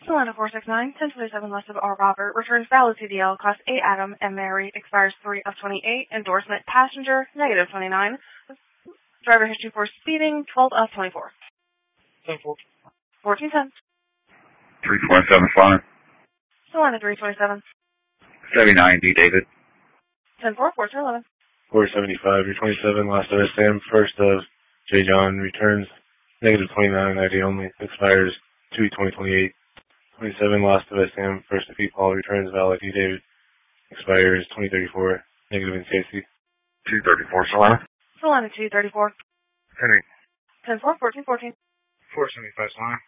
Solana 469, 1027 less of R. Robert, returns valid CDL, Class A Adam M. Mary, expires 3 of 28, endorsement passenger, negative 29, driver history for speeding, 12 of 24. 1410. 327 fine. Solana 327. 79 D David. 10-4, 1411. 475, 327, last of SM, first of J. John, returns negative 29, ID only, expires 2/2028. 27, last of SM, first of P. Paul, returns valid D. David, expires 2034, negative in safety. 234 Solana. Solana 234. 10-8. 10-4, 1414. 475 Solana.